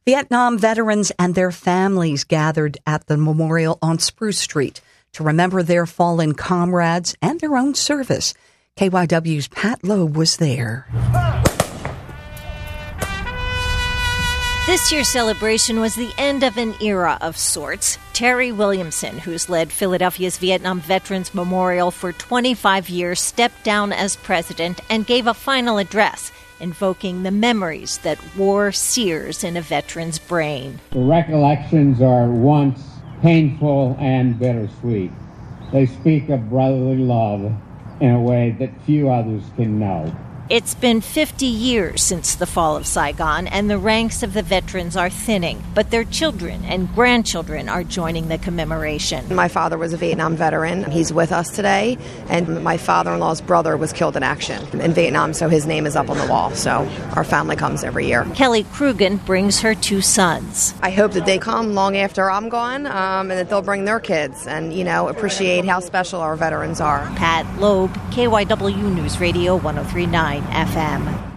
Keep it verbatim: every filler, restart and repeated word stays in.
Vietnam veterans and their families gathered at the memorial on Spruce Street to remember their fallen comrades and their own service. K Y W's Pat Loeb was there. This year's celebration was the end of an era of sorts. Terry Williamson, who's led Philadelphia's Vietnam Veterans Memorial for twenty-five years, stepped down as president and gave a final address, invoking the memories that war sears in a veteran's brain. The recollections are once painful and bittersweet. They speak of brotherly love in a way that few others can know. It's been fifty years since the fall of Saigon, and the ranks of the veterans are thinning, but their children and grandchildren are joining the commemoration. My father was a Vietnam veteran. He's with us today, and my father-in-law's brother was killed in action in Vietnam, so his name is up on the wall. So our family comes every year. Kelly Krugen brings her two sons. I hope that they come long after I'm gone, um, and that they'll bring their kids and, you know, appreciate how special our veterans are. Pat Loeb, K Y W News Radio one oh three point nine F M.